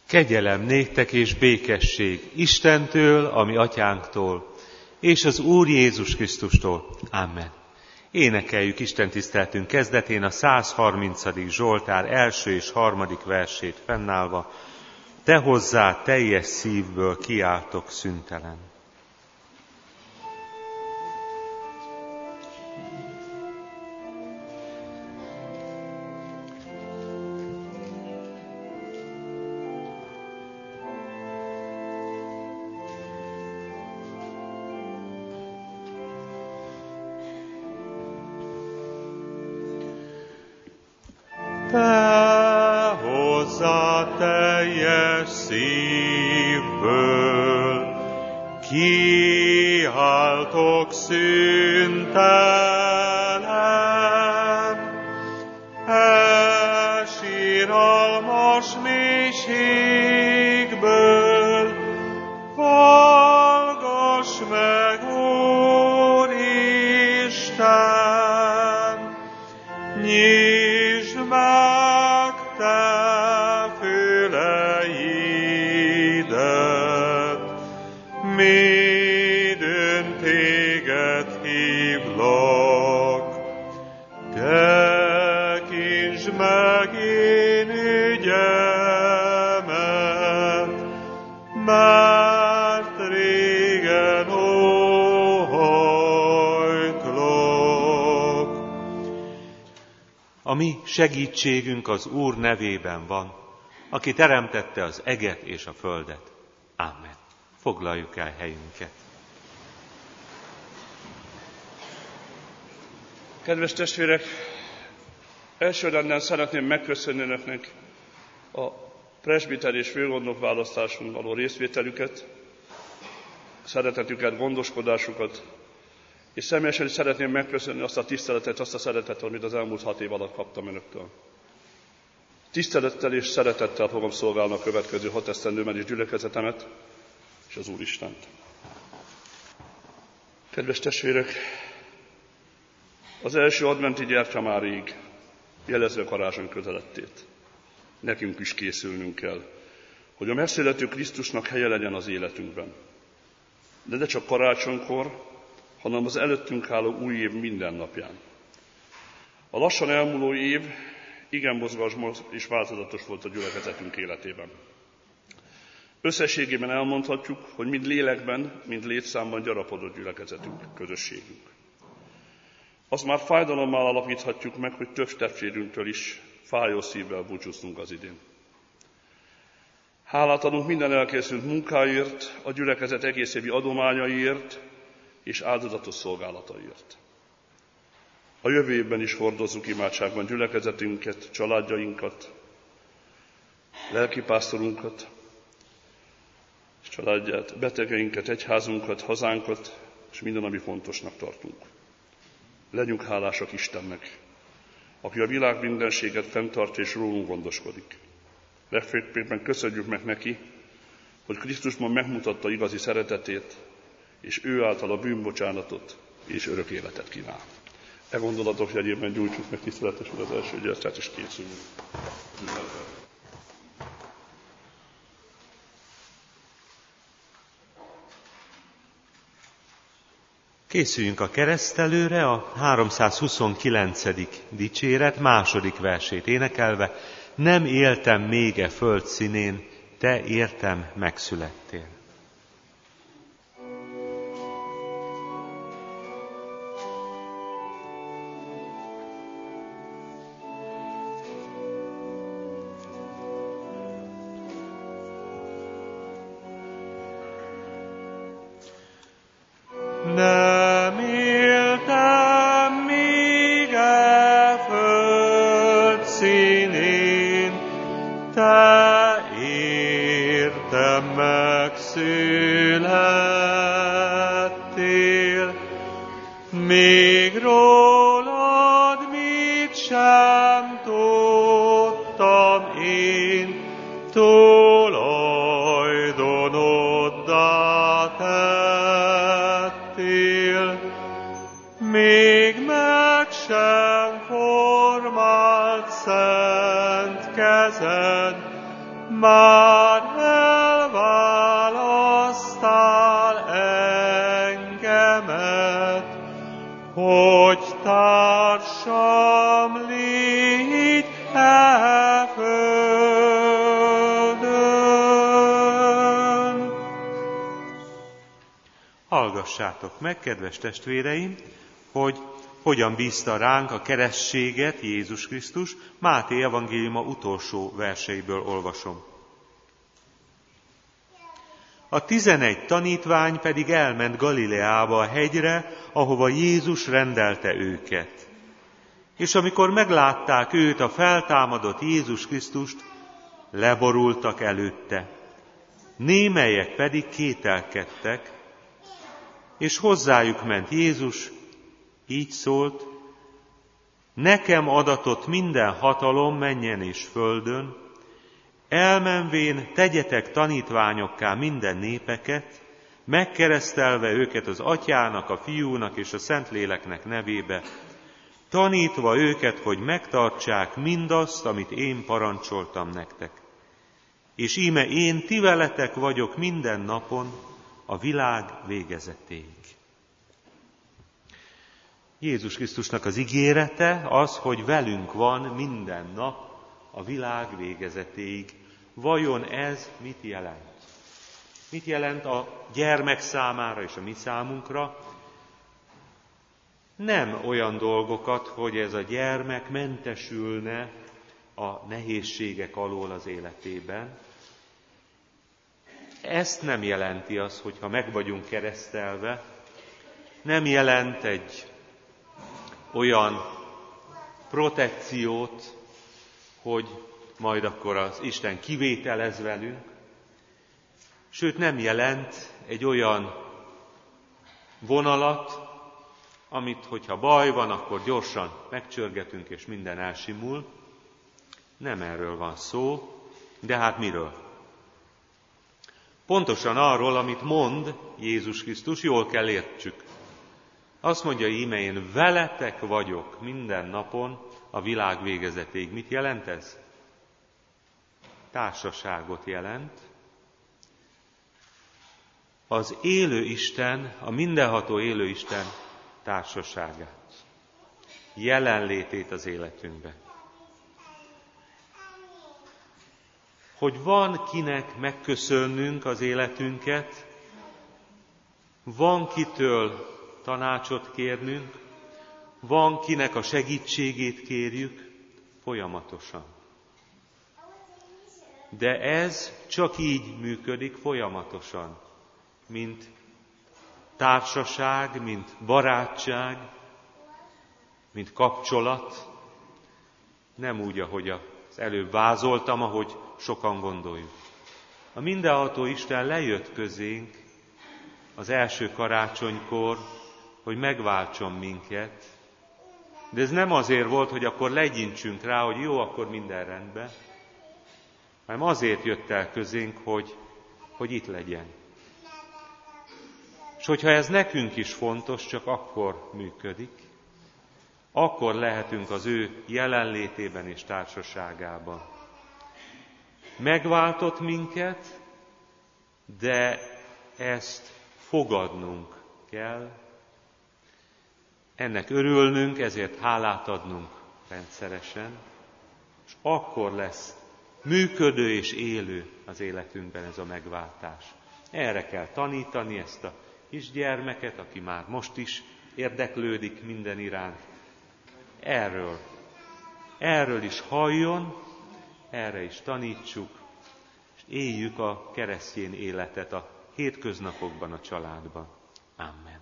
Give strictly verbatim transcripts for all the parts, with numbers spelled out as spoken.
Kegyelem néktek és békesség Istentől, a mi atyánktól, és az Úr Jézus Krisztustól. Amen. Énekeljük Isten tiszteltünk kezdetén a száz harmincadik Zsoltár első és harmadik versét fennállva. Te hozzá teljes szívből kiáltok szüntelen. Te hozzá teljes szívből kiáltok szüntelen, e síralmas mélységből hallgass meg, Úristen, nyisd meg te füleidet, midőn téged hívlak. Tekintsd meg én ügyemet, mert régen óhajtlak. A mi segítségünk az Úr nevében van, aki teremtette az eget és a földet. Amen. Foglaljuk el helyünket. Kedves testvérek, elsőrendben szeretném megköszönni önöknek a presbiter és főgondnok választáson való részvételüket, szeretetüket, gondoskodásukat, és személyesen is szeretném megköszönni azt a tiszteletet, azt a szeretetet, amit az elmúlt hat év alatt kaptam önöktől. Tisztelettel és szeretettel fogom szolgálni a következő hat esztendőben is gyülekezetemet és az Úristent. Kedves testvérek, az első adventi gyertya már rég, jelezve karácsony közelettét. Nekünk is készülnünk kell, hogy a megszülető Krisztusnak helye legyen az életünkben. De ne csak karácsonykor, hanem az előttünk álló új év minden napján. A lassan elmúló év igen mozgalmas és változatos volt a gyülekezetünk életében. Összességében elmondhatjuk, hogy mind lélekben, mind létszámban gyarapodott gyülekezetünk, közösségünk. Azt már fájdalommal alapíthatjuk meg, hogy több testvérünktől is fájó szívvel búcsúztunk az idén. Hálát adunk minden elkészült munkáért, a gyülekezet egész évi adományaiért és áldozatos szolgálataiért. A jövő évben is hordozzuk imádságban gyülekezetünket, családjainkat, lelkipásztorunkat, és családját, betegeinket, egyházunkat, hazánkat, és minden, ami fontosnak tartunk. Legyünk hálásak Istennek, aki a világ mindenséget fenntartja és rólunk gondoskodik. Legfőképpen köszönjük meg neki, hogy Krisztusban megmutatta igazi szeretetét, és ő által a bűnbocsánatot és örök életet kínál. E gondolatok jegyében gyújtsuk meg tiszteletesen az első gyertyát, és készüljünk. Készüljünk a keresztelőre, a háromszázhuszonkilencedik dicséret második versét énekelve. Nem éltem még e föld színén, te értem megszülettél. Nem éltem még e föld színén, te értem megszülettél. Még rólad mit sem tudtam én, tulajdonoddá tettél. Még meg sem formált szent kezed, már elválasztál engemet, hogy társam légy e földön. Hallgassátok meg, kedves testvéreim, hogy hogyan bízta ránk a keresztséget Jézus Krisztus. Máté evangéliuma utolsó verseiből olvasom. A tizenegy tanítvány pedig elment Galileába a hegyre, ahova Jézus rendelte őket. És amikor meglátták őt, a feltámadott Jézus Krisztust, leborultak előtte. Némelyek pedig kételkedtek, és hozzájuk ment Jézus, így szólt: nekem adatott minden hatalom mennyen és földön, elmenvén tegyetek tanítványokká minden népeket, megkeresztelve őket az Atyának, a Fiúnak és a Szentléleknek nevébe, tanítva őket, hogy megtartsák mindazt, amit én parancsoltam nektek. És íme én ti veletek vagyok minden napon, a világ végezetéig. Jézus Krisztusnak az ígérete az, hogy velünk van minden nap a világ végezetéig. Vajon ez mit jelent? Mit jelent a gyermek számára és a mi számunkra? Nem olyan dolgokat, hogy ez a gyermek mentesülne a nehézségek alól az életében. Ezt nem jelenti az, hogyha meg vagyunk keresztelve, nem jelent egy olyan protekciót, hogy majd akkor az Isten kivételez velünk, sőt nem jelent egy olyan vonalat, amit, hogyha baj van, akkor gyorsan megcsörgetünk, és minden elsimul. Nem erről van szó, de hát miről? Pontosan arról, amit mond Jézus Krisztus, jól kell értsük. Azt mondja, íme én veletek vagyok minden napon a világ végezetéig. Mit jelent ez? Társaságot jelent. Az élő Isten, a mindenható élő Isten társaságát, jelenlétét az életünkben. Hogy van kinek megköszönnünk az életünket, van kitől tanácsot kérnünk, van kinek a segítségét kérjük folyamatosan. De ez csak így működik folyamatosan, mint társaság, mint barátság, mint kapcsolat, nem úgy, ahogy az előbb vázoltam, ahogy sokan gondoljuk. A mindenható Isten lejött közénk az első karácsonykor, hogy megváltson minket, de ez nem azért volt, hogy akkor legyintsünk rá, hogy jó, akkor minden rendben, hanem azért jött el közénk, hogy, hogy itt legyen. És hogyha ez nekünk is fontos, csak akkor működik, akkor lehetünk az ő jelenlétében és társaságában. Megváltott minket, de ezt fogadnunk kell, ennek örülnünk, ezért hálát adnunk rendszeresen, és akkor lesz működő és élő az életünkben ez a megváltás. Erre kell tanítani ezt a kisgyermeket, aki már most is érdeklődik minden iránt. Erről, erről is halljon, erre is tanítsuk, és éljük a keresztény életet a hétköznapokban, a családban. Amen.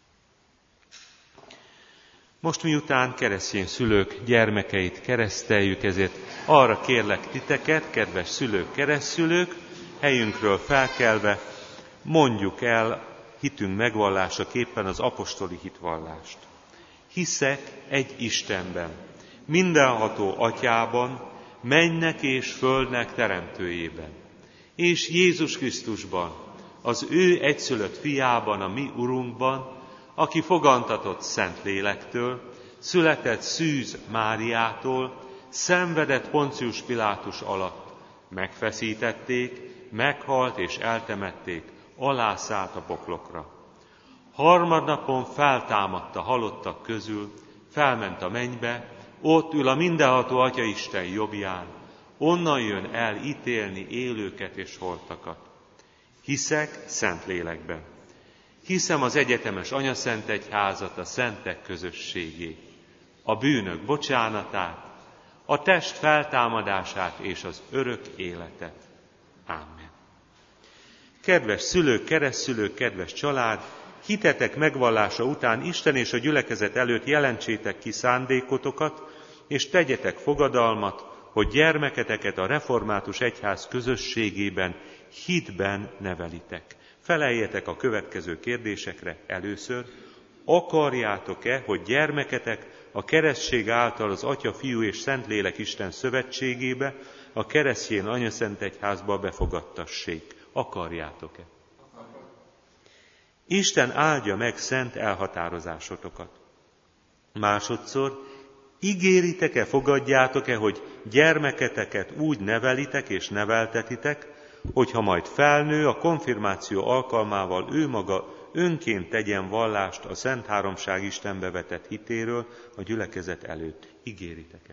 Most miután keresztény szülők gyermekeit kereszteljük, ezért arra kérlek titeket, kedves szülők, keresztszülők, helyünkről felkelve mondjuk el hitünk megvallásaképpen az apostoli hitvallást. Hiszek egy Istenben, mindenható Atyában, mennek és földnek teremtőjében, és Jézus Krisztusban, az ő egyszülött fiában, a mi Urunkban, aki fogantatott Szentlélektől, született Szűz Máriától, szenvedett Poncius Pilátus alatt, Megfeszítették, meghalt és eltemették, alászállt a poklokra. Harmadnapon feltámadt a halottak közül, felment a mennybe, ott ül a mindenható Atyaisten jobbján, onnan jön el ítélni élőket és holtakat. Hiszek Szentlélekben. Hiszem az egyetemes anyaszentegyházat, a szentek közösségét, a bűnök bocsánatát, a test feltámadását és az örök életet. Ámen. Kedves szülők, keresztszülők, kedves család, hitetek megvallása után Isten és a gyülekezet előtt jelentsétek ki szándékotokat, és tegyetek fogadalmat, hogy gyermeketeket a református egyház közösségében, hitben nevelitek. Feleljetek a következő kérdésekre először. Akarjátok-e, hogy gyermeketek a keresztség által az Atya, Fiú és Szentlélek Isten szövetségébe, a keresztjén anyaszentegyházba befogadtassék? Akarjátok-e? Isten áldja meg szent elhatározásotokat. Másodszor, ígéritek-e, fogadjátok-e, hogy gyermeketeket úgy nevelitek és neveltetitek, hogyha majd felnő, a konfirmáció alkalmával ő maga önként tegyen vallást a Szent Háromság Istenbe vetett hitéről a gyülekezet előtt? Ígéritek-e?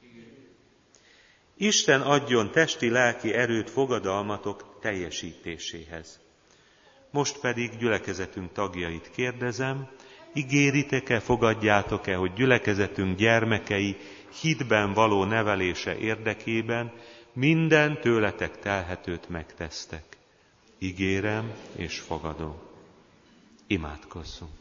Isten adjon testi-lelki erőt fogadalmatok teljesítéséhez. Most pedig gyülekezetünk tagjait kérdezem, ígéritek-e, fogadjátok-e, hogy gyülekezetünk gyermekei hitben való nevelése érdekében minden tőletek telhetőt megtesztek? Ígérem és fogadom. Imádkozzunk.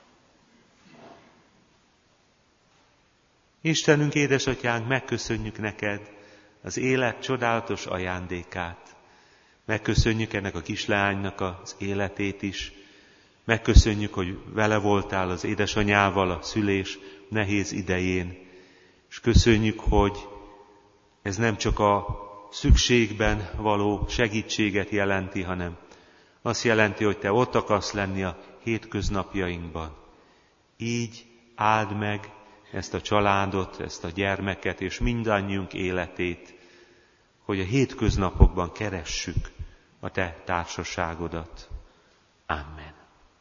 Istenünk, édesatyánk, megköszönjük neked az élet csodálatos ajándékát. Megköszönjük ennek a kisleánynak az életét is. Megköszönjük, hogy vele voltál az édesanyával a szülés nehéz idején. És köszönjük, hogy ez nem csak a szükségben való segítséget jelenti, hanem azt jelenti, hogy te ott akarsz lenni a hétköznapjainkban. Így áld meg ezt a családot, ezt a gyermeket és mindannyiunk életét, hogy a hétköznapokban keressük a te társaságodat. Amen.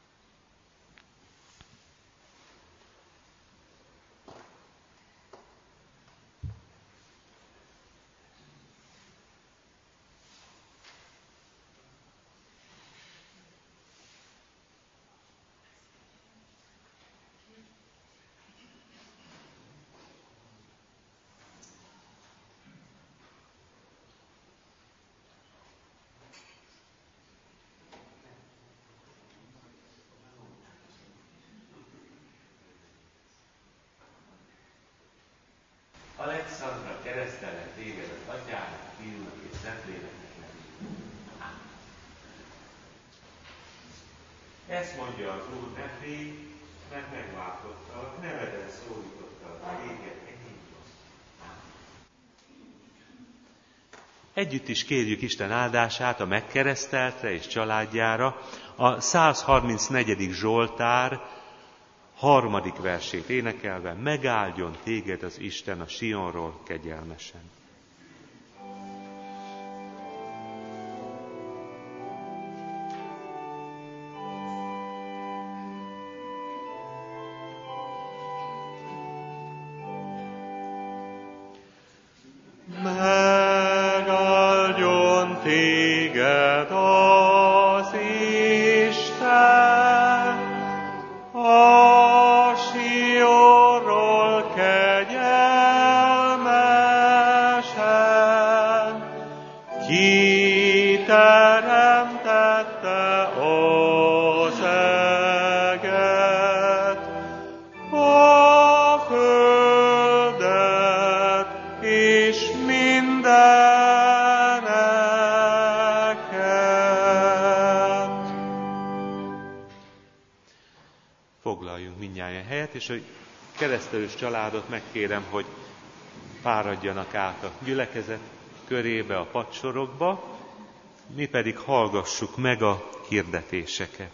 Alexandra, keresztelek téged az Atyának, Fiúnak és Szentléleknek nevében. Ezt mondja az Úr, ne félj, mert megváltottalak, neveden szólítottalak téged enyémhoz. Együtt is kérjük Isten áldását a megkereszteltre és családjára. A száz harmincnegyedik Zsoltár harmadik versét énekelve: megáldjon téged az Isten a Sionról kegyelmesen. Megáldjon téged az Isten a Sionról kegyelmesen, ki teremtette az eget, a földet és mindeneket. Foglaljunk mindnyájan helyet, és a keresztelős családot megkérem, hogy fáradjanak át a gyülekezet körébe, a padsorokba, mi pedig hallgassuk meg a hirdetéseket.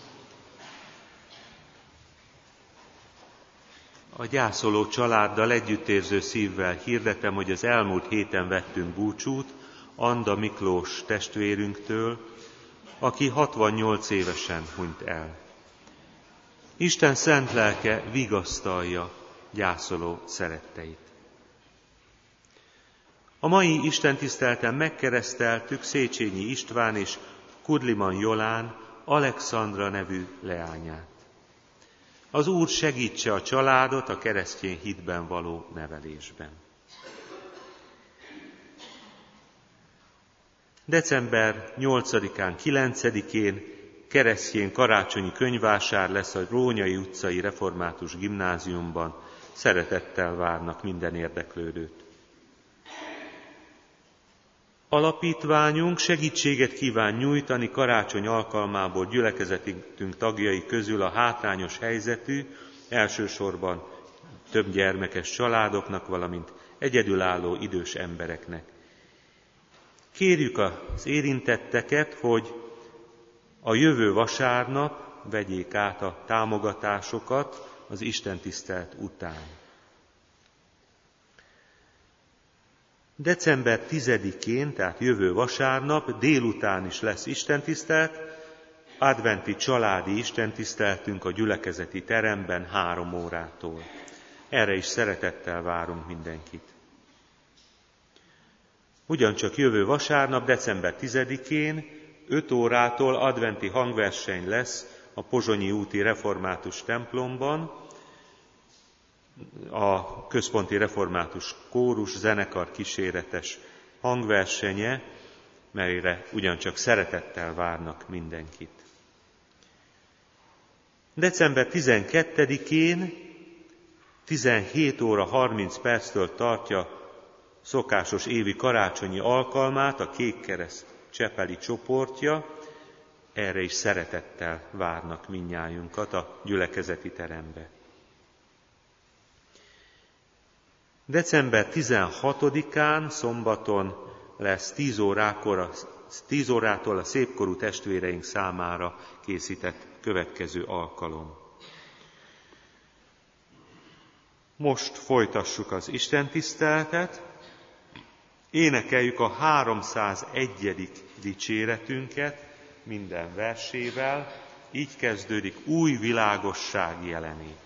A gyászoló családdal együttérző szívvel hirdetem, hogy az elmúlt héten vettünk búcsút Anda Miklós testvérünktől, aki hatvannyolc évesen hunyt el. Isten szent lelke vigasztalja gyászoló szeretteit. A mai istentiszteleten megkereszteltük Széchenyi István és Kudliman Jolán Alexandra nevű leányát. Az Úr segítse a családot a keresztény hitben való nevelésben. december nyolcadikán, kilencedikén keresztény karácsonyi könyvvásár lesz a Rónyai utcai református gimnáziumban. Szeretettel várnak minden érdeklődőt. Alapítványunk segítséget kíván nyújtani karácsony alkalmából gyülekezetünk tagjai közül a hátrányos helyzetű, elsősorban több gyermekes családoknak, valamint egyedülálló idős embereknek. Kérjük az érintetteket, hogy a jövő vasárnap vegyék át a támogatásokat az istentisztelet után. december tizedikén, tehát jövő vasárnap délután is lesz istentisztelet, adventi családi istentiszteletünk a gyülekezeti teremben három órától. Erre is szeretettel várunk mindenkit. Ugyancsak jövő vasárnap, december tizedikén, öt órától adventi hangverseny lesz a Pozsonyi úti református templomban, a központi református kórus zenekar kíséretes hangversenye, melyre ugyancsak szeretettel várnak mindenkit. december tizenkettedikén tizenhét óra harminc perctől tartja szokásos évi karácsonyi alkalmát a Kékkereszt csepeli csoportja, erre is szeretettel várnak mindnyájunkat a gyülekezeti terembe. december tizenhatodikán szombaton lesz tíz órakor, tíz órától a szépkorú testvéreink számára készített következő alkalom. Most folytassuk az istentiszteletet, énekeljük a háromszázegyedik dicséretünket minden versével, így kezdődik: új világosság jelenik.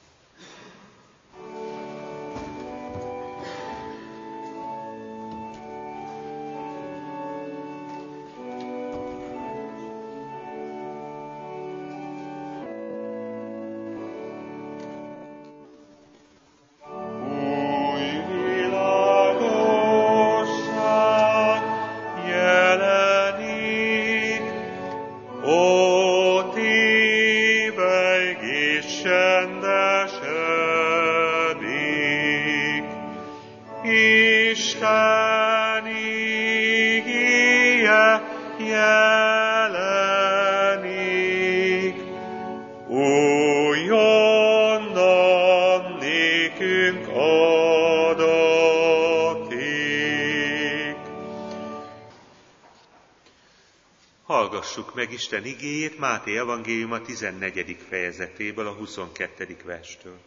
Hallgassuk meg Isten igéjét Máté evangéliuma tizennegyedik fejezetéből, a huszonkettedik verstől.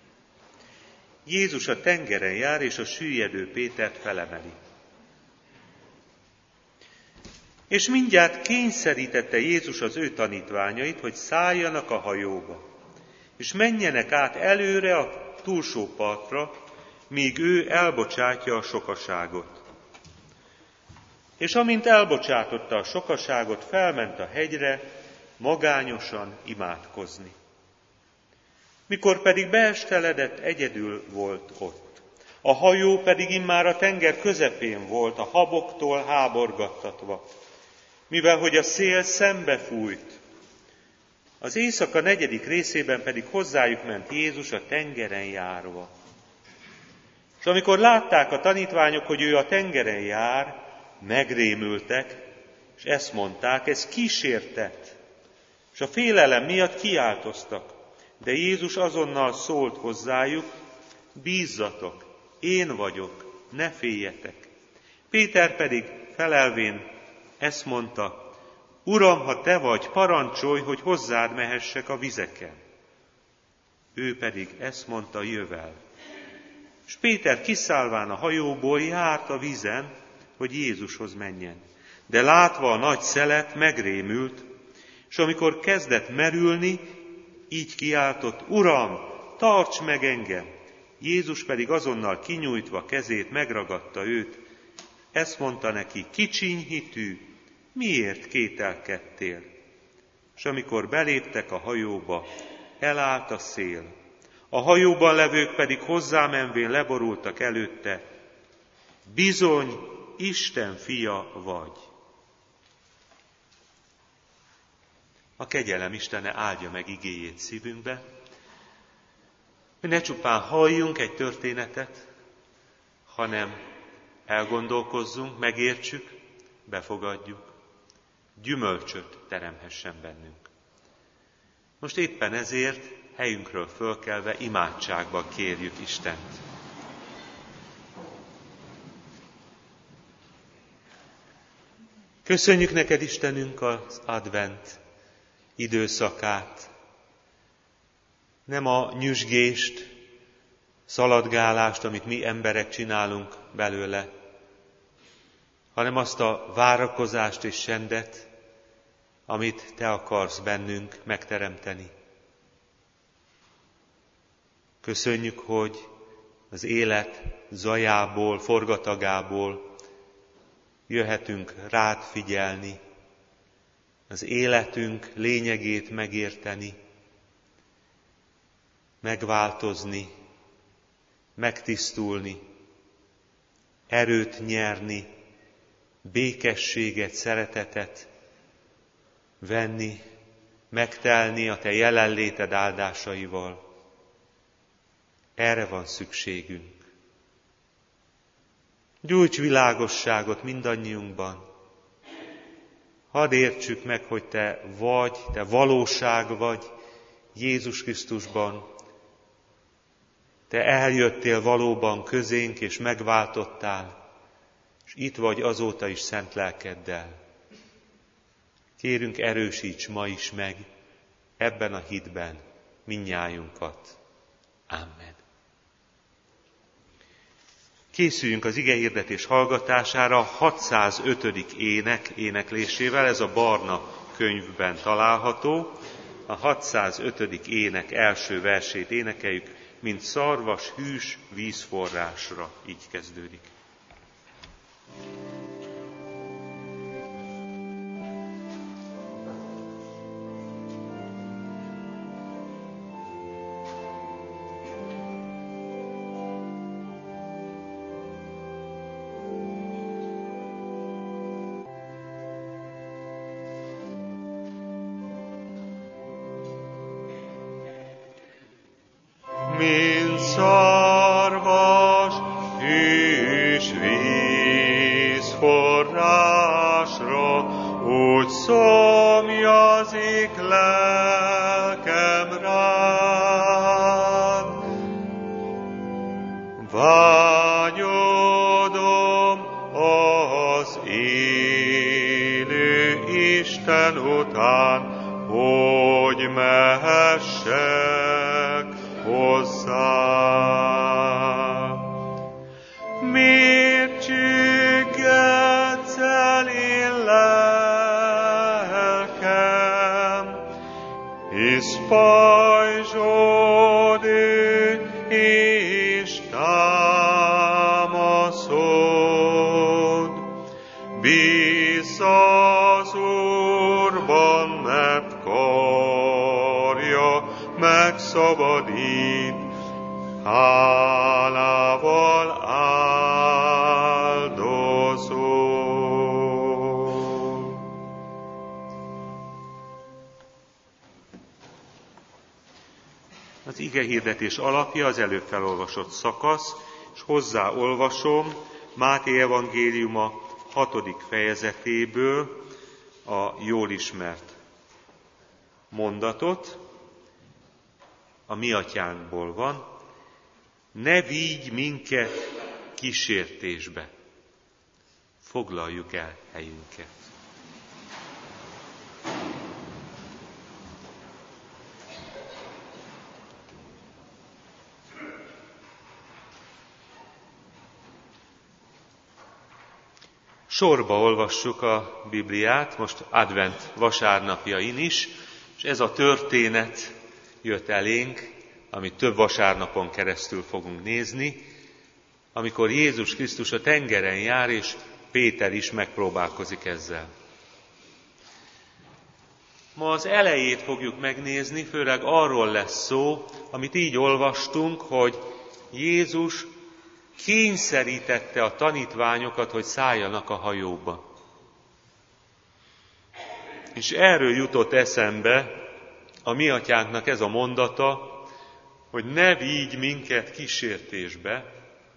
Jézus a tengeren jár, és a süllyedő Pétert felemeli. És mindjárt kényszerítette Jézus az ő tanítványait, hogy szálljanak a hajóba, és menjenek át előre a túlsó partra, míg ő elbocsátja a sokaságot. És amint elbocsátotta a sokaságot, felment a hegyre, magányosan imádkozni. Mikor pedig beesteledett, egyedül volt ott. A hajó pedig immár a tenger közepén volt, a haboktól háborgattatva, mivel hogy a szél szembe fújt. Az éjszaka negyedik részében pedig hozzájuk ment Jézus a tengeren járva. És amikor látták a tanítványok, hogy ő a tengeren jár, megrémültek, és ezt mondták: ez kísértet, és a félelem miatt kiáltoztak. De Jézus azonnal szólt hozzájuk: bízzatok, én vagyok, ne féljetek. Péter pedig felelvén ezt mondta: Uram, ha te vagy, parancsolj, hogy hozzád mehessek a vizeken. Ő pedig ezt mondta: jövel. És Péter kiszállván a hajóból járt a vízen, hogy Jézushoz menjen. De látva a nagy szelet, megrémült, és amikor kezdett merülni, így kiáltott: Uram, tarts meg engem! Jézus pedig azonnal kinyújtva kezét megragadta őt. Ezt mondta neki: kicsiny hitű, miért kételkedtél? És amikor beléptek a hajóba, elállt a szél. A hajóban levők pedig hozzámenvén leborultak előtte: bizony, Isten fia vagy. A kegyelem Istene áldja meg igéjét szívünkbe, hogy ne csupán halljunk egy történetet, hanem elgondolkozzunk, megértsük, befogadjuk, gyümölcsöt teremhessen bennünk. Most éppen ezért helyünkről fölkelve imádságba kérjük Istent. Köszönjük neked, Istenünk, az advent időszakát. Nem a nyüzsgést, szaladgálást, amit mi emberek csinálunk belőle, hanem azt a várakozást és csendet, amit te akarsz bennünk megteremteni. Köszönjük, hogy az élet zajából, forgatagából jöhetünk rád figyelni, az életünk lényegét megérteni, megváltozni, megtisztulni, erőt nyerni, békességet, szeretetet venni, megtelni a te jelenléted áldásaival. Erre van szükségünk. Gyújts világosságot mindannyiunkban. Hadd értsük meg, hogy te vagy, te valóság vagy Jézus Krisztusban. Te eljöttél valóban közénk, és megváltottál, és itt vagy azóta is szent lelkeddel. Kérünk, erősíts ma is meg ebben a hitben mindnyájunkat. Amen. Készüljünk az igehirdetés hallgatására hatszázötödik ének éneklésével, ez a barna könyvben található. A hatszázötödik ének első versét énekeljük, mint szarvas hűs vízforrásra, így kezdődik. Mint szarvas hűs vízforrásra, úgy szomjazik lelkem rád. Vágyodom az élő Isten után, hogy mehessek hozzá. Miért csüggedsz el én lelkem, hisz pajzsod ő és támaszod. Bízz az Úrban, mert karja megszabadít, hálával áldozol. Az igehirdetés alapja az előbb felolvasott szakasz, és hozzáolvasom Máté evangéliuma hatodik fejezetéből a jól ismert mondatot, a mi atyánkból van: ne vigy minket kísértésbe. Foglaljuk el helyünket. Sorba olvassuk a Bibliát, most advent vasárnapjain is, és ez a történet jött elénk, amit több vasárnapon keresztül fogunk nézni, amikor Jézus Krisztus a tengeren jár, és Péter is megpróbálkozik ezzel. Ma az elejét fogjuk megnézni, főleg arról lesz szó, amit így olvastunk, hogy Jézus kényszerítette a tanítványokat, hogy szálljanak a hajóba. És erről jutott eszembe a mi atyánknak ez a mondata, hogy ne vigy minket kísértésbe.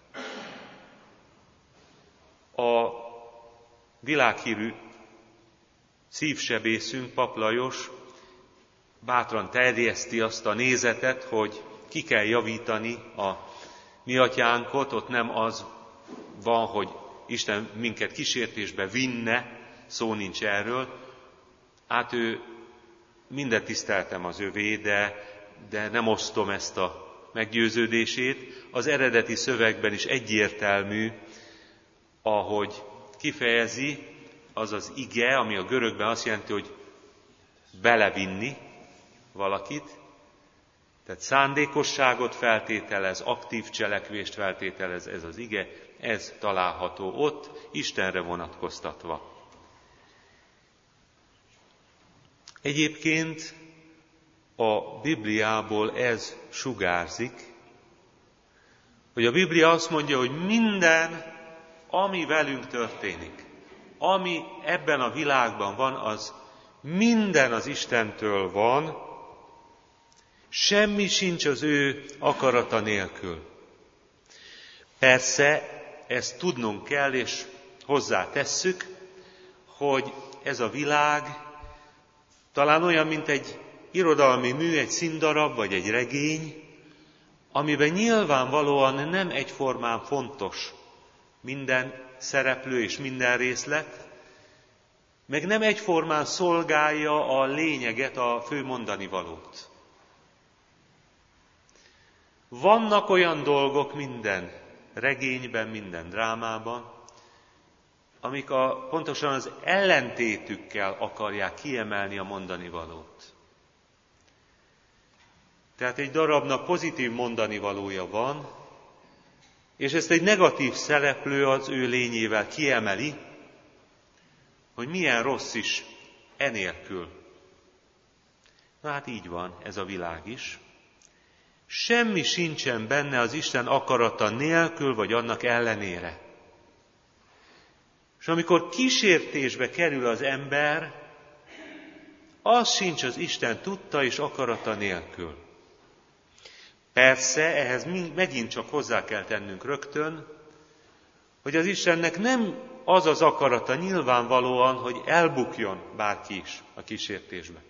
A világhírű szívsebészünk, Pap Lajos bátran terjeszti azt a nézetet, hogy ki kell javítani a mi atyánkot, ott nem az van, hogy Isten minket kísértésbe vinne, szó nincs erről. Hát ő mindent tiszteltem az övé, de, de nem osztom ezt a meggyőződését. Az eredeti szövegben is egyértelmű, ahogy kifejezi, az az ige, ami a görögben azt jelenti, hogy belevinni valakit, tehát szándékosságot feltételez, aktív cselekvést feltételez ez az ige, ez található ott, Istenre vonatkoztatva. Egyébként a Bibliából ez sugárzik, hogy a Biblia azt mondja, hogy minden, ami velünk történik, ami ebben a világban van, az minden az Istentől van, semmi sincs az ő akarata nélkül. Persze, ezt tudnunk kell, és hozzátesszük, hogy ez a világ talán olyan, mint egy irodalmi mű, egy színdarab, vagy egy regény, amiben nyilvánvalóan nem egyformán fontos minden szereplő és minden részlet, meg nem egyformán szolgálja a lényeget, a fő mondani valót. Vannak olyan dolgok minden regényben, minden drámában, amik a, pontosan az ellentétükkel akarják kiemelni a mondani valót. Tehát egy darabnak pozitív mondani valója van, és ezt egy negatív szereplő az ő lényével kiemeli, hogy milyen rossz is enélkül. Na hát így van ez a világ is. Semmi sincsen benne az Isten akarata nélkül, vagy annak ellenére. És amikor kísértésbe kerül az ember, az sincs az Isten tudta és akarata nélkül. Persze, ehhez megint csak hozzá kell tennünk rögtön, hogy az Istennek nem az az akarata nyilvánvalóan, hogy elbukjon bárki is a kísértésbe.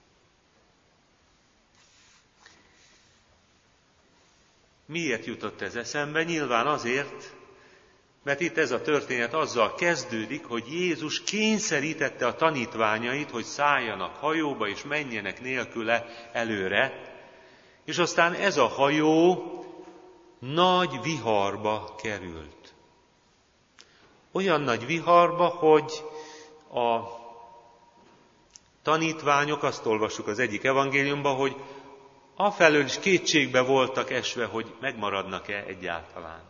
Miért jutott ez eszembe? Nyilván azért, mert itt ez a történet azzal kezdődik, hogy Jézus kényszerítette a tanítványait, hogy szálljanak hajóba és menjenek nélküle előre, és aztán ez a hajó nagy viharba került. Olyan nagy viharba, hogy a tanítványok, azt olvassuk az egyik evangéliumban, hogy afelől is kétségbe voltak esve, hogy megmaradnak-e egyáltalán.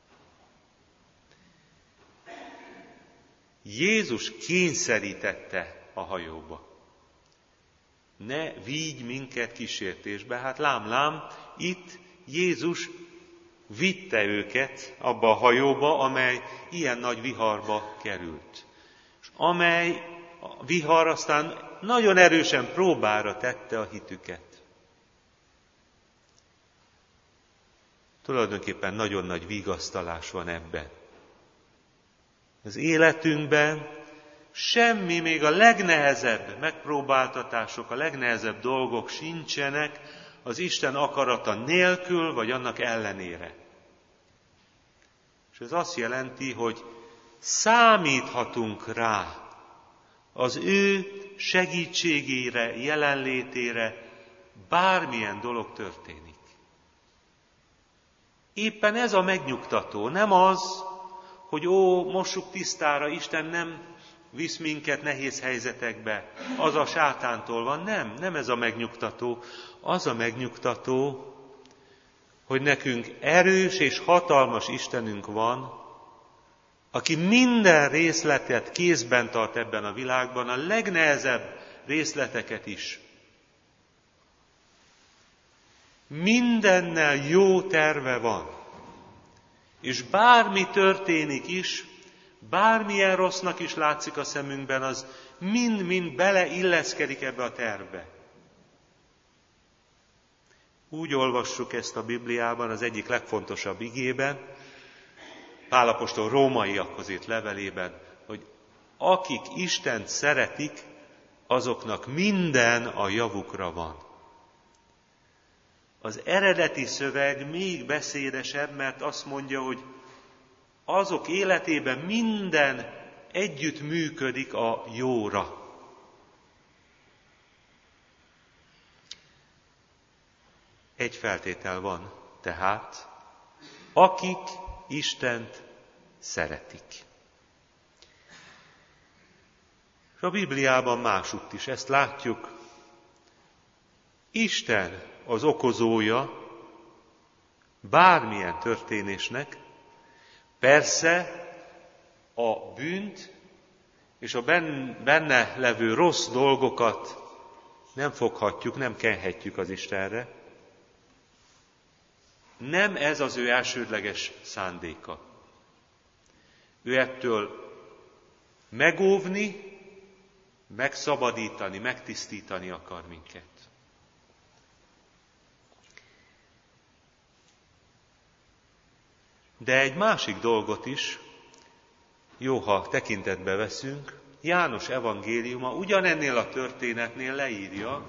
Jézus kényszerítette a hajóba. Ne vigy minket kísértésbe. Hát lám, lám, itt Jézus vitte őket abba a hajóba, amely ilyen nagy viharba került. És amely a vihar aztán nagyon erősen próbára tette a hitüket. Tulajdonképpen nagyon nagy vigasztalás van ebben. Az életünkben semmi, még a legnehezebb megpróbáltatások, a legnehezebb dolgok sincsenek az Isten akarata nélkül, vagy annak ellenére. És ez azt jelenti, hogy számíthatunk rá az ő segítségére, jelenlétére, bármilyen dolog történik. Éppen ez a megnyugtató, nem az, hogy ó, mossuk tisztára, Isten nem visz minket nehéz helyzetekbe, az a sátántól van. Nem, nem ez a megnyugtató. Az a megnyugtató, hogy nekünk erős és hatalmas Istenünk van, aki minden részletet kézben tart ebben a világban, a legnehezebb részleteket is. Mindennel jó terve van. És bármi történik is, bármilyen rossznak is látszik a szemünkben, az mind-mind beleilleszkedik ebbe a tervbe. Úgy olvassuk ezt a Bibliában, az egyik legfontosabb igében, Pál apostol rómaiakhoz írt levelében, hogy akik Istent szeretik, azoknak minden a javukra van. Az eredeti szöveg még beszédesebb, mert azt mondja, hogy azok életében minden együtt működik a jóra. Egy feltétel van, tehát, akik Istent szeretik. És a Bibliában másutt is ezt látjuk. Isten az okozója bármilyen történésnek, persze a bűnt és a benne levő rossz dolgokat nem foghatjuk, nem kenhetjük az Istenre. Nem ez az ő elsődleges szándéka. Ő ettől megóvni, megszabadítani, megtisztítani akar minket. De egy másik dolgot is jó, ha tekintetbe veszünk. János evangéliuma ugyanennél a történetnél leírja,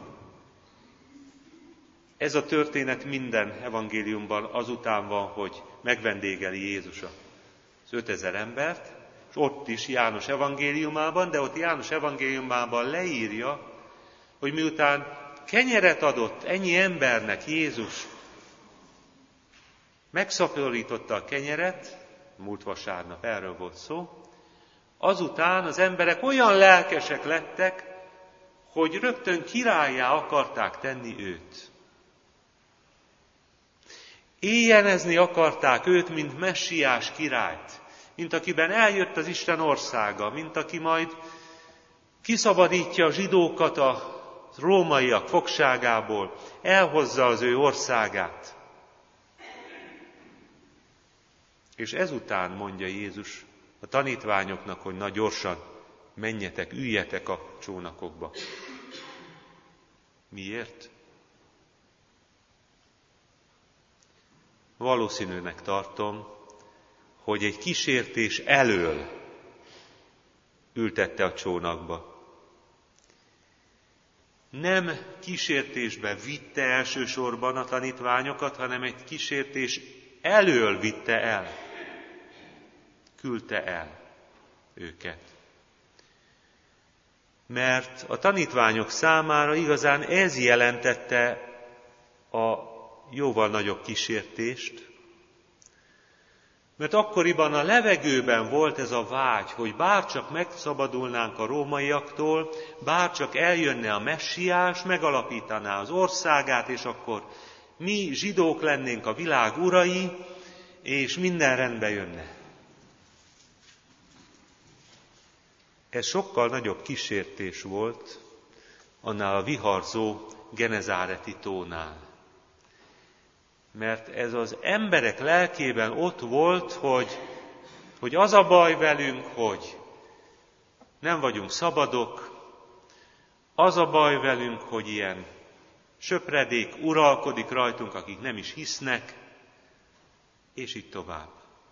ez a történet minden evangéliumban azután van, hogy megvendégeli Jézus az ötezer embert, és ott is János evangéliumában, de ott János evangéliumában leírja, hogy miután kenyeret adott ennyi embernek Jézus, megszaporította a kenyeret, múlt vasárnap erről volt szó, azután az emberek olyan lelkesek lettek, hogy rögtön királlyá akarták tenni őt. Éjjenezni akarták őt, mint messiás királyt, mint akiben eljött az Isten országa, mint aki majd kiszabadítja a zsidókat a rómaiak fogságából, elhozza az ő országát. És ezután mondja Jézus a tanítványoknak, hogy na gyorsan, menjetek, üljetek a csónakokba. Miért? Valószínűnek tartom, hogy egy kísértés elől ültette a csónakba. Nem kísértésbe vitte elsősorban a tanítványokat, hanem egy kísértés elől vitte el, küldte el őket. Mert a tanítványok számára igazán ez jelentette a jóval nagyobb kísértést, mert akkoriban a levegőben volt ez a vágy, hogy bárcsak megszabadulnánk a rómaiaktól, bárcsak eljönne a messiás, megalapítaná az országát, és akkor mi zsidók lennénk a világ urai, és minden rendbe jönne. Ez sokkal nagyobb kísértés volt annál a viharzó genezáreti tónál. Mert ez az emberek lelkében ott volt, hogy, hogy az a baj velünk, hogy nem vagyunk szabadok, az a baj velünk, hogy ilyen söpredék uralkodik rajtunk, akik nem is hisznek, és így tovább.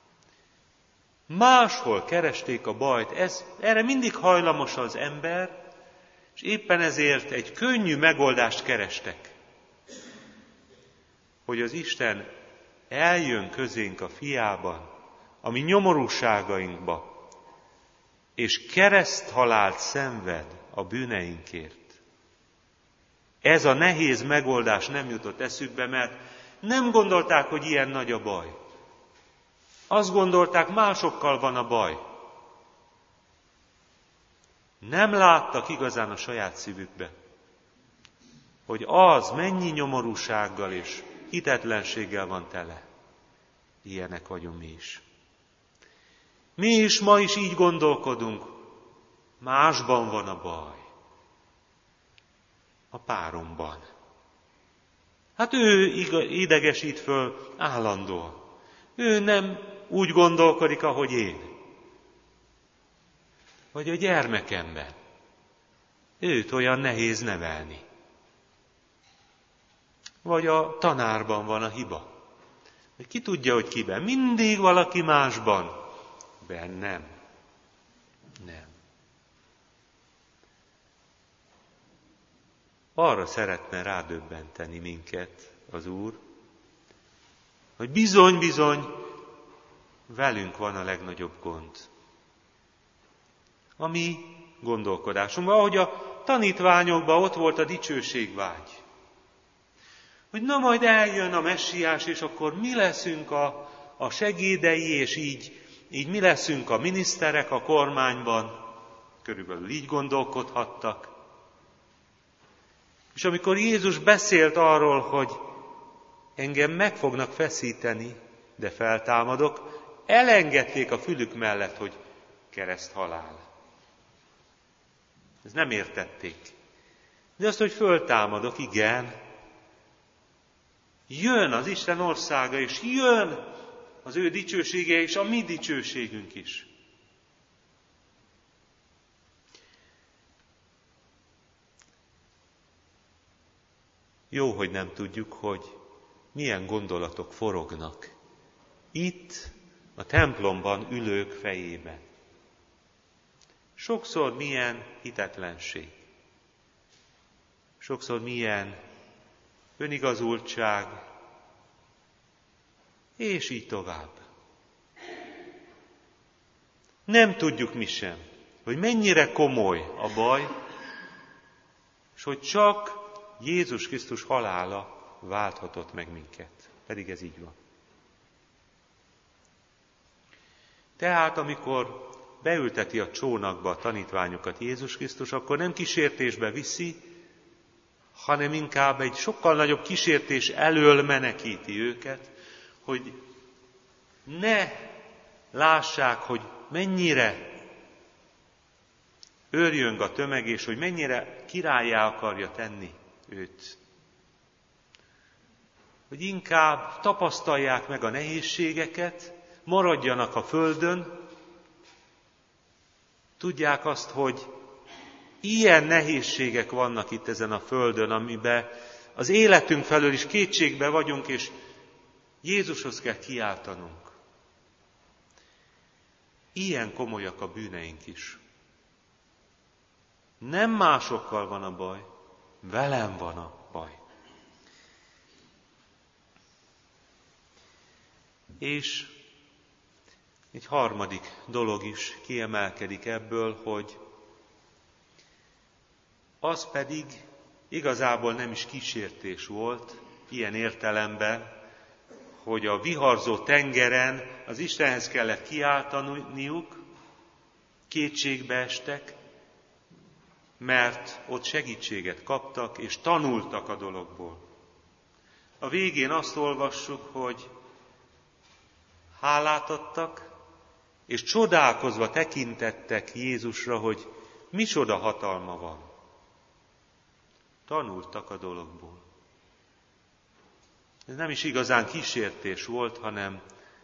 Máshol keresték a bajt, ez, erre mindig hajlamos az ember, és éppen ezért egy könnyű megoldást kerestek. Hogy az Isten eljön közénk a fiában, a mi nyomorúságainkba, és kereszthalált szenved a bűneinkért. Ez a nehéz megoldás nem jutott eszükbe, mert nem gondolták, hogy ilyen nagy a baj. Azt gondolták, másokkal van a baj. Nem láttak igazán a saját szívükbe, hogy az mennyi nyomorúsággal és hitetlenséggel van tele. Ilyenek vagyunk mi is. Mi is ma is így gondolkodunk, másban van a baj. A páromban. Hát ő idegesít föl állandóan. Ő nem úgy gondolkodik, ahogy én. Vagy a gyermekemben. Őt olyan nehéz nevelni. Vagy a tanárban van a hiba. Vagy ki tudja, hogy kiben. Mindig valaki másban. Bennem. Nem. Arra szeretne rádöbbenteni minket az Úr, hogy bizony-bizony velünk van a legnagyobb gond. A mi gondolkodásunkban, ahogy a tanítványokban ott volt a dicsőségvágy. Hogy na majd eljön a messiás, és akkor mi leszünk a, a segédei, és így, így mi leszünk a miniszterek a kormányban. Körülbelül így gondolkodhattak. És amikor Jézus beszélt arról, hogy engem meg fognak feszíteni, de feltámadok, elengedték a fülük mellett, hogy kereszthalál. Ezt nem értették. De azt, hogy föltámadok, igen. Jön az Isten országa, és jön az ő dicsősége, és a mi dicsőségünk is. Jó, hogy nem tudjuk, hogy milyen gondolatok forognak itt, a templomban ülők fejében. Sokszor milyen hitetlenség, sokszor milyen önigazultság, és így tovább. Nem tudjuk mi sem, hogy mennyire komoly a baj, és hogy csak Jézus Krisztus halála válthatott meg minket. Pedig ez így van. Tehát, amikor beülteti a csónakba a tanítványokat Jézus Krisztus, akkor nem kísértésbe viszi, hanem inkább egy sokkal nagyobb kísértés elől menekíti őket, hogy ne lássák, hogy mennyire őrjöng a tömeg, és hogy mennyire királlyá akarja tenni őt. Hogy inkább tapasztalják meg a nehézségeket, maradjanak a földön, tudják azt, hogy ilyen nehézségek vannak itt ezen a földön, amiben az életünk felől is kétségbe vagyunk, és Jézushoz kell kiáltanunk. Ilyen komolyak a bűneink is. Nem másokkal van a baj, velem van a baj. És egy harmadik dolog is kiemelkedik ebből, hogy az pedig igazából nem is kísértés volt, ilyen értelemben, hogy a viharzó tengeren az Istenhez kellett kiáltaniuk, kétségbe estek, mert ott segítséget kaptak, és tanultak a dologból. A végén azt olvassuk, hogy hálát adtak, és csodálkozva tekintettek Jézusra, hogy micsoda hatalma van. Tanultak a dologból. Ez nem is igazán kísértés volt, hanem,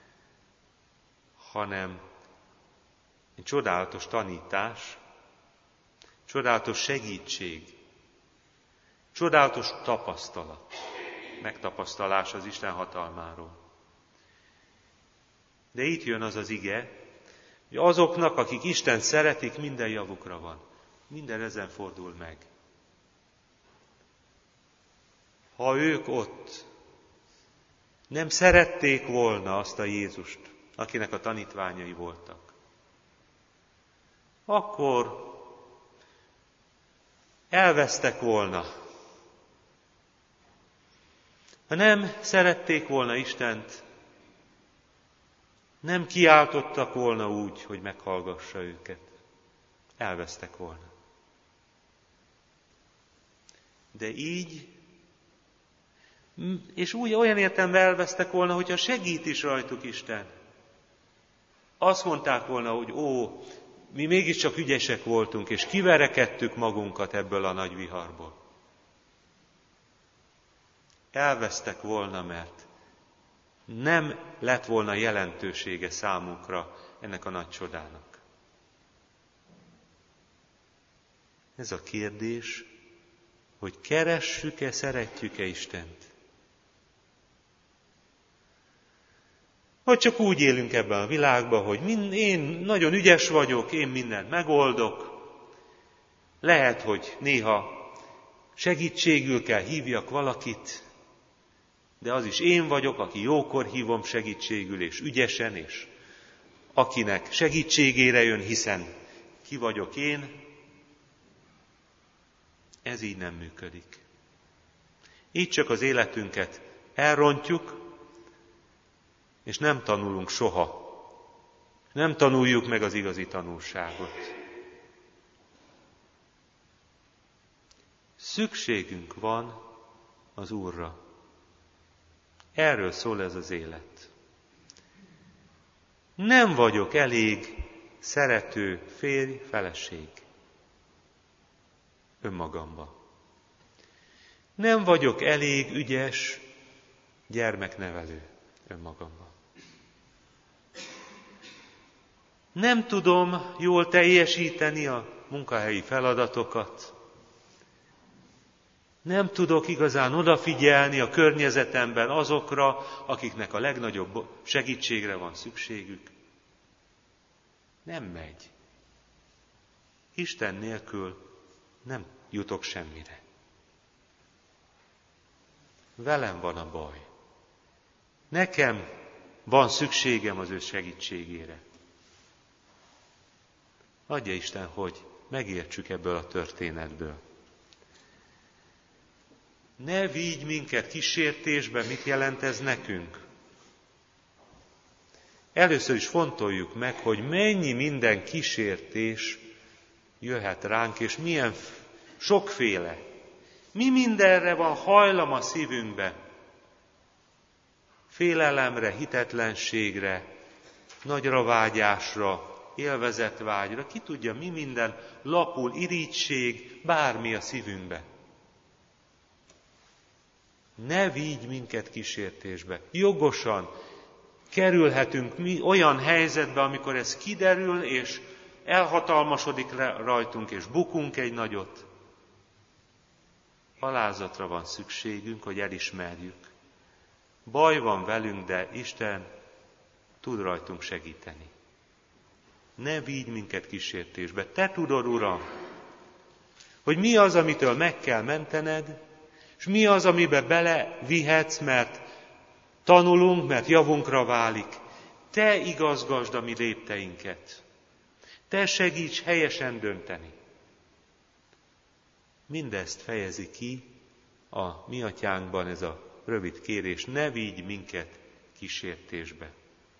hanem egy csodálatos tanítás, csodálatos segítség, csodálatos tapasztalat, megtapasztalás az Isten hatalmáról. De itt jön az az ige, hogy azoknak, akik Isten szeretik, minden javukra van. Minden ezen fordul meg. Ha ők ott nem szerették volna azt a Jézust, akinek a tanítványai voltak, akkor elvesztek volna. Ha nem szerették volna Istent, Nem kiáltottak volna úgy, hogy meghallgassa őket. Elvesztek volna. De így, és úgy olyan értelemben elvesztek volna, hogyha segít is rajtuk Isten. Azt mondták volna, hogy ó, mi mégiscsak ügyesek voltunk, és kiverekedtük magunkat ebből a nagy viharból. Elvesztek volna, mert nem lett volna jelentősége számunkra ennek a nagy csodának. Ez a kérdés, hogy keressük-e, szeretjük-e Istent? Vagy csak úgy élünk ebben a világban, hogy mind, én nagyon ügyes vagyok, én mindent megoldok. Lehet, hogy néha segítségül kell hívjak valakit, de az is én vagyok, aki jókor hívom segítségül, és ügyesen, és akinek segítségére jön, hiszen ki vagyok én. Ez így nem működik. Így csak az életünket elrontjuk, és nem tanulunk soha. Nem tanuljuk meg az igazi tanulságot. Szükségünk van az Úrra. Erről szól ez az élet. Nem vagyok elég szerető férj, feleség önmagamba. Nem vagyok elég ügyes gyermeknevelő önmagamba. Nem tudom jól teljesíteni a munkahelyi feladatokat. Nem tudok igazán odafigyelni a környezetemben azokra, akiknek a legnagyobb segítségre van szükségük. Nem megy. Isten nélkül nem jutok semmire. Velem van a baj. Nekem van szükségem az ő segítségére. Adja Isten, hogy megértsük ebből a történetből. Ne vigy minket kísértésbe, mit jelent ez nekünk? Először is fontoljuk meg, hogy mennyi minden kísértés jöhet ránk, és milyen sokféle. Mi mindenre van hajlam a szívünkbe? Félelemre, hitetlenségre, nagyra vágyásra, élvezetvágyra, ki tudja, mi minden lapul, irigység, bármi a szívünkbe. Ne vigy minket kísértésbe. Jogosan kerülhetünk mi olyan helyzetbe, amikor ez kiderül, és elhatalmasodik rajtunk, és bukunk egy nagyot. Alázatra van szükségünk, hogy elismerjük. Baj van velünk, de Isten tud rajtunk segíteni. Ne vigy minket kísértésbe. Te tudod, Uram, hogy mi az, amitől meg kell mentened, és mi az, amiben belevihetsz, mert tanulunk, mert javunkra válik. Te igazgasd a mi lépteinket. Te segíts helyesen dönteni. Mindezt fejezi ki a mi atyánkban ez a rövid kérés, ne vigy minket kísértésbe.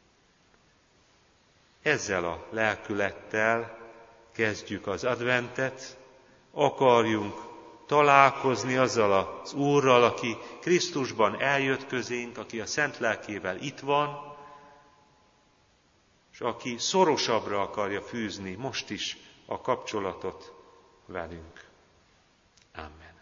Ezzel a lelkülettel kezdjük az adventet, akarjunk találkozni azzal az Úrral, aki Krisztusban eljött közénk, aki a Szent Lelkével itt van, és aki szorosabbra akarja fűzni most is a kapcsolatot velünk. Amen.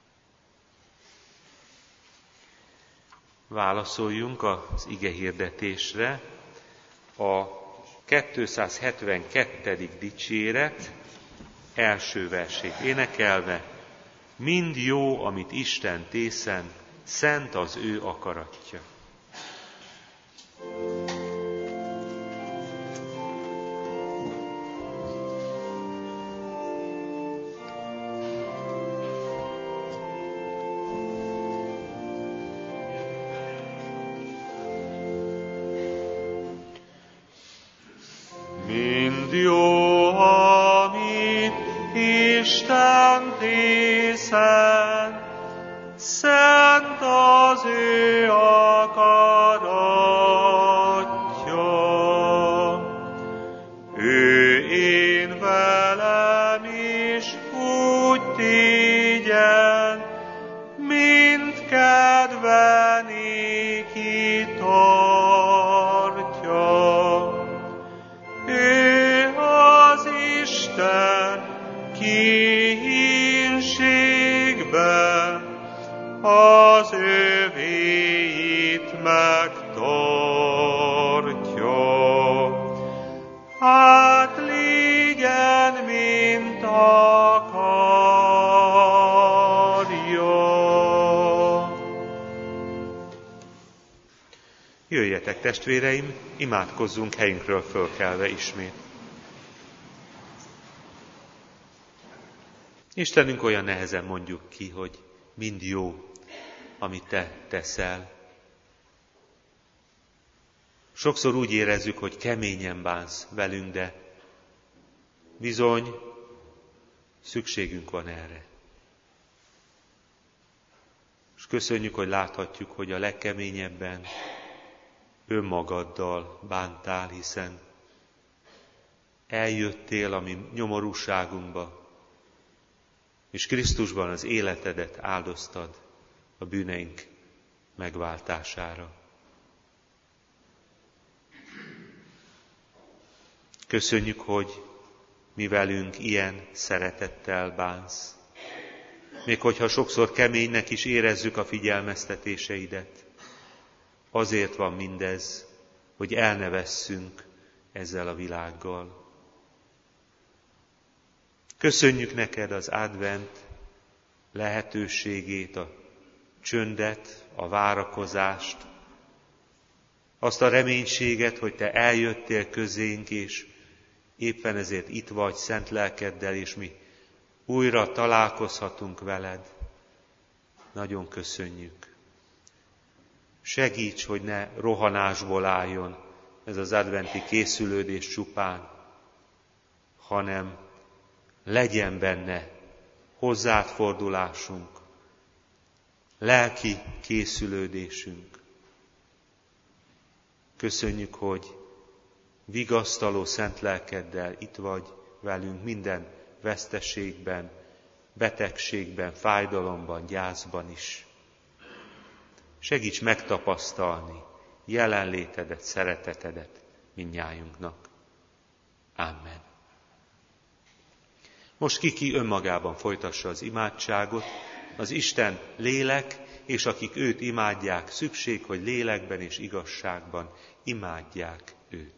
Válaszoljunk az igehirdetésre. A kétszázhetvenkettedik dicséret első versét énekelve: mind jó, amit Isten tészen, szent az ő akaratja. Mind jó, amit Isten tészen, szent az ő akaratja. övéit megtartja. Hát légyen, mint akarja. Jöjjetek, testvéreim, imádkozzunk helyünkről fölkelve ismét. Istenünk, olyan nehezen mondjuk ki, hogy mind jó, amit te teszel. Sokszor úgy érezzük, hogy keményen bánsz velünk, de bizony szükségünk van erre. És köszönjük, hogy láthatjuk, hogy a legkeményebben önmagaddal bántál, hiszen eljöttél a mi nyomorúságunkba, és Krisztusban az életedet áldoztad a bűneink megváltására. Köszönjük, hogy mi velünk ilyen szeretettel bánsz. Még hogyha sokszor keménynek is érezzük a figyelmeztetéseidet, azért van mindez, hogy el ne vesszünk ezzel a világgal. Köszönjük neked az advent lehetőségét, a csöndet, a várakozást, azt a reménységet, hogy te eljöttél közénk, és éppen ezért itt vagy szent lelkeddel, és mi újra találkozhatunk veled. Nagyon köszönjük. Segíts, hogy ne rohanásból álljon ez az adventi készülődés csupán, hanem legyen benne hozzád fordulásunk, lelki készülődésünk. Köszönjük, hogy vigasztaló szent lelkeddel itt vagy velünk minden veszteségben, betegségben, fájdalomban, gyászban is. Segíts megtapasztalni jelenlétedet, szeretetedet mindnyájunknak. Amen. Most ki-ki önmagában folytassa az imádságot, az Isten lélek, és akik őt imádják, szükség, hogy lélekben és igazságban imádják őt.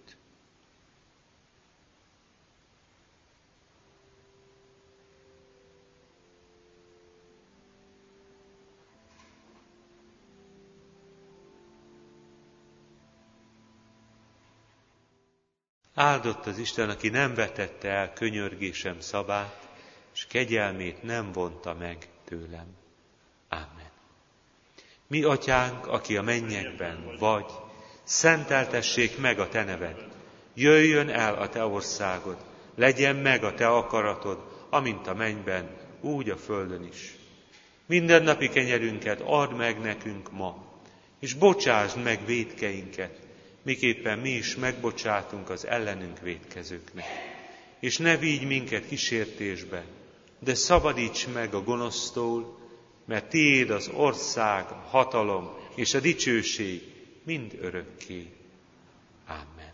Áldott az Isten, aki nem vetette el könyörgésem szavát, és kegyelmét nem vonta meg tőlem. Ámen. Mi atyánk, aki a mennyekben vagy, szenteltessék meg a te neved. Jöjjön el a te országod, legyen meg a te akaratod, amint a mennyben, úgy a földön is. Mindennapi kenyerünket add meg nekünk ma, és bocsásd meg vétkeinket, miképpen mi is megbocsátunk az ellenünk vétkezőknek. És ne vigy minket kísértésbe, de szabadíts meg a gonosztól, mert tiéd az ország, a hatalom és a dicsőség mind örökké. Amen.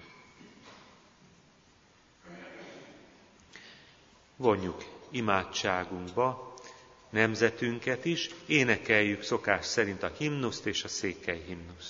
Vonjuk imádságunkba nemzetünket is, énekeljük szokás szerint a himnuszt és a székely himnuszt.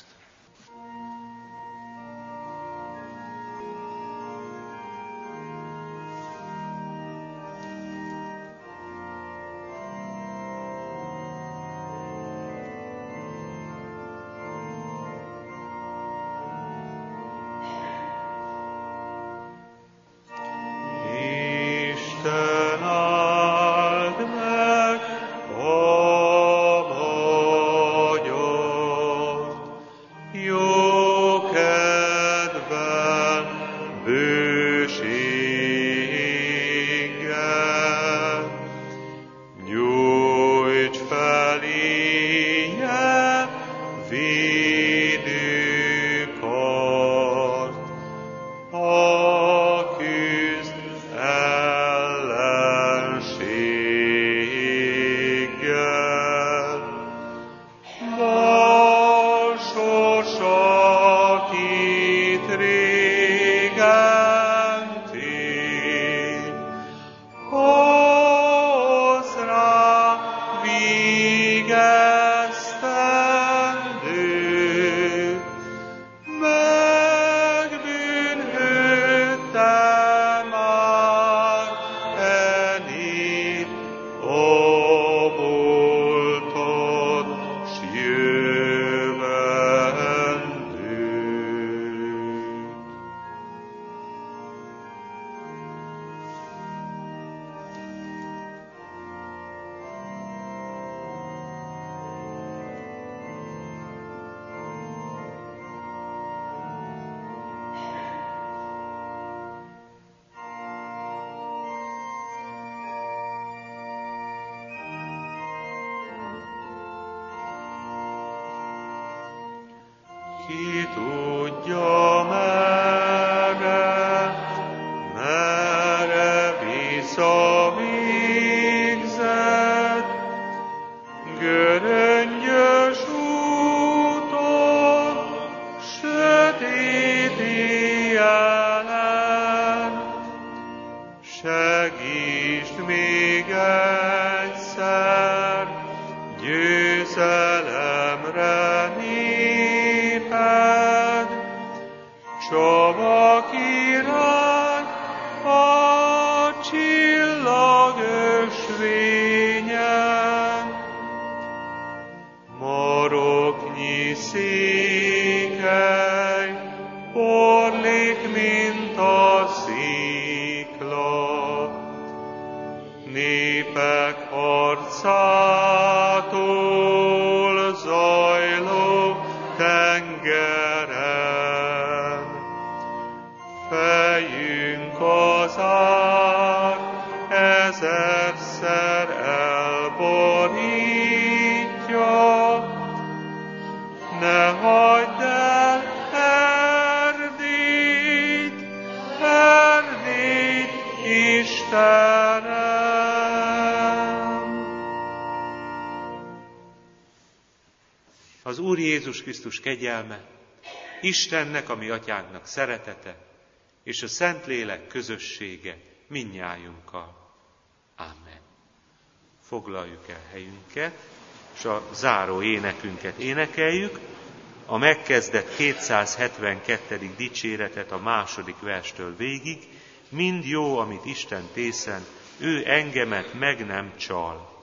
Vigasztal Ki tudja merre, merre visszavégzett, göröngyös úton, sötét éjjelen. Segítsd még egyszer, győzelemre néped, csavak irány a csillag ösvényen. Maroknyi székely, porlék, mint a szikla, népek arcától zajló tengeren. Fejünk az ár ezerszer elborítja, ne hagyd el Erdélyt, Erdélyt, Istenem! Az Úr Jézus Krisztus kegyelme, Istennek, a mi atyánknak szeretete, és a Szentlélek közössége mindnyájunkkal. Ámen. Foglaljuk el helyünket, és a záró énekünket énekeljük, a megkezdett kétszázhetvenkettedik dicséretet a második verstől végig. Mind jó, amit Isten tészen, ő engemet meg nem csal.